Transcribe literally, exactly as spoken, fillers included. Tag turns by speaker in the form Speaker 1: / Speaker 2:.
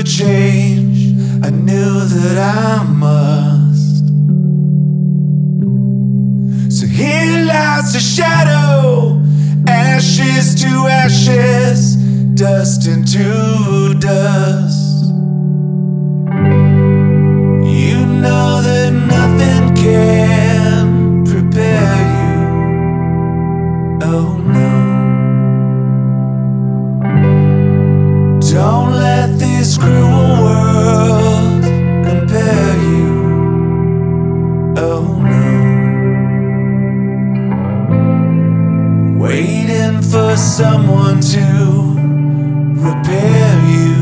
Speaker 1: change, I knew that I must. So here lies a shadow, ashes to ashes, dust into dust. You know that nothing can prepare you. Oh no. Don't let this cruel world compare you. Oh no. Waiting for someone to repair you.